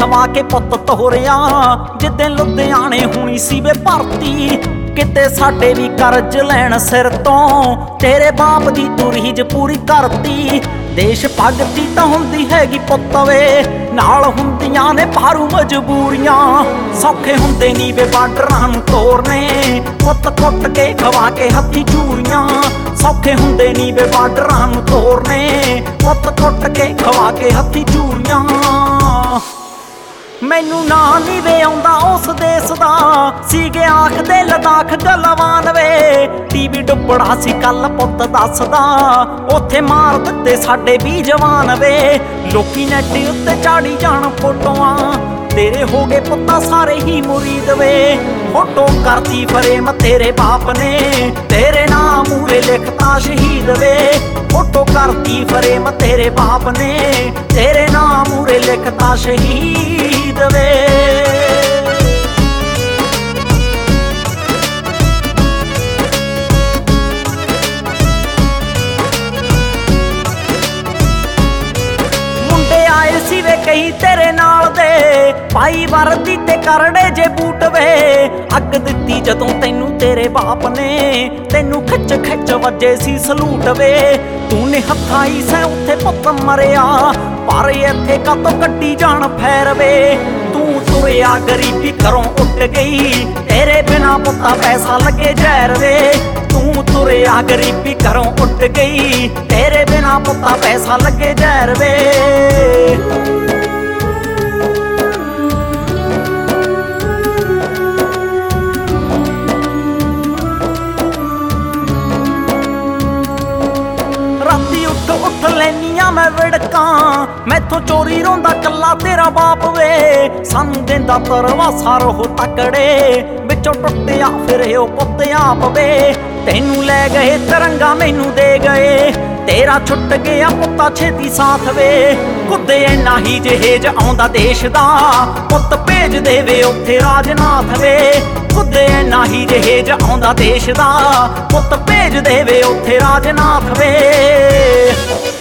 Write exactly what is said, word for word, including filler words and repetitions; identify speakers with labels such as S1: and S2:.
S1: ਖਵਾ ਕੇ ਪੁੱਤ ਤੋਰਿਆ ਜਿੱਦਾਂ ਲੁਧਿਆਣੇ ਹੋਣੀ ਸੀ ਵੇ ਭਰਤੀ। ਕਿਤੇ ਸਾਡੇ ਵੀ ਕਰਜ਼ ਲੈਣ ਸਿਰ ਤੋਂ ਤੇਰੇ ਬਾਪ ਦੀ ਤੂੰ ਰੀਝ ਪੂਰੀ ਕਰਤੀ। ਦੇਸ਼ ਭਗਤੀ ਤਾਂ ਹੁੰਦੀ ਹੈਗੀ ਪੁੱਤ ਵੇ, ਨਾਲ ਹੁੰਦੀਆਂ ਨੇ ਭਾਰੂ ਮਜਬੂਰੀਆਂ। ਸੌਖੇ ਹੁੰਦੇ ਨੀ ਵੇ ਬਾਰਡਰਾਂ ਨੂੰ ਤੋਰਨੇ, ਪੁੱਤ ਕੁੱਟ ਕੇ ਖਵਾ ਕੇ ਹੱਥੀ ਚੂਰੀਆਂ। ਸੌਖੇ ਹੁੰਦੇ ਨੀ ਵੇ ਬਾਰਡਰਾਂ ਨੂੰ ਤੋਰਨੇ, ਪੁੱਤ ਕੁੱਟ ਕੇ ਖਵਾ ਕੇ ਹੱਥੀ ਚੂਰੀਆਂ। ਮੈਨੂੰ ਨਾਂ ਨੀ ਵੇ ਆਉਂਦਾ ਉਸ ਦੇਸ ਦਾ, ਸੀਗੇ ਆਖਦੇ ਲਦਾਖ ਗਲਵਾਨ ਵੇ। ਟੀਵੀ ਡੁੱਬੜਾ ਸੀ ਕੱਲ ਪੁੱਤ ਦੱਸਦਾ, ਉੱਥੇ ਮਾਰ ਦਿੱਤੇ ਸਾਡੇ ਵੀ ਜਵਾਨ ਵੇ। ਲੋਕੀ ਨੈਟ ਉੱਤੇ ਚਾੜੀ ਜਾਣ ਫੋਟੋਆਂ, ਤੇਰੇ ਹੋ ਗਏ ਪੁੱਤਾਂ ਸਾਰੇ ਹੀ ਮੁਰੀਦ ਵੇ। ਫੋਟੋ ਕਰਤੀ ਫਰੇਮ ਤੇਰੇ ਬਾਪ ਨੇ, ਤੇਰੇ ਨਾਮ ਮੂਰੇ ਲਿਖਤਾ ਸ਼ਹੀਦ ਵੇ। ਫੋਟੋ ਕਰਤੀ ਫਰੇਮ ਤੇਰੇ ਬਾਪ ਨੇ, ਤੇਰੇ ਨਾਮ ਮੂਰੇ ਲਿਖਤਾ ਸ਼ਹੀਦ ਵੇ। ਸੀ ਵੇ ਕਈ ਤੇਰੇ ਨਾਲ ਦੇ, ਪਾਈ ਵਰਦੀ ਤੇ ਕਰੜੇ ਜੇ ਬੂਟ ਵੇ। ਅੱਗ ਦਿੱਤੀ ਜਦੋਂ ਤੈਨੂੰ ਤੇਰੇ ਬਾਪ ਨੇ, ਤੈਨੂੰ ਖਿੱਚ ਖਿੱਚ ਵੱਜੇ ਸੀ ਸਲੂਟ ਵੇ। ਤੂੰ ਨੇ ਹੱਥਾਈ ਸੈਂ ਉੱਥੇ ਪੁੱਤ ਮਰਿਆ, ਪਰ ਇੱਥੇ ਕਾਤੋਂ ਕੱਢੀ ਜਾਣ ਫੈਰ ਵੇ। ਤੂੰ ਤੁਰਿਆ ਗਰੀਬੀ ਘਰੋਂ ਉੱਡ ਗਈ, ਤੇਰੇ ਬਿਨਾ ਪੁੱਤਾ ਪੈਸਾ ਲੱਗੇ ਜ਼ਹਿਰ ਵੇ। ਤੂੰ ਤੁਰਿਆ ਗਰੀਬੀ ਘਰੋਂ ਉੱਡ ਗਈ, ਤੇਰੇ ਬਿਨਾ ਪੁੱਤਾ ਪੈਸਾ ਲੱਗੇ ਜ਼ਹਿਰ ਵੇ। ਰਾਤੀ ਉੱਠ ਉੱਠ ਲੈਨੀਆਂ ਮੈਂ ਵਿੜਕਾਂ, ਮੈਥੋਂ ਚੋਰੀ ਰੋਂਦਾ ਕੱਲਾ ਤੇਰਾ ਬਾਪ ਵੇ। ਸਾਨੂੰ ਦਿੰਦਾ ਤਰਵਾਸਾ ਰੋਹ ਤਕੜੇ, ਵਿੱਚੋਂ ਟੁੱਟਿਆ ਫਿਰ ਉਹ ਪੁੱਤ ਆਪ ਵੇ। ਤੈਨੂੰ ਲੈ ਗਏ ਤਿਰੰਗਾ ਮੈਨੂੰ ਦੇ ਗਏ, ਤੇਰਾ ਛੁੱਟ ਗਿਆ ਪੁੱਤਾ ਛੇਤੀ ਸਾਥ ਵੇ। ਕੁੱਦੇ ਐਨਾ ਹੀ ਜਹੇਜ ਆਉਂਦਾ ਦੇਸ਼ ਦਾ, ਪੁੱਤ ਭੇਜ ਦੇਵੇ ਉੱਥੇ ਰਾਜਨਾਥ ਵੇ। ਕੁੱਦੇ ਐਨਾ ਹੀ ਜਹੇਜ ਆਉਂਦਾ ਦੇਸ਼ ਦਾ, ਪੁੱਤ ਭੇਜ ਦੇਵੇ ਉੱਥੇ ਰਾਜਨਾਥ ਵੇ।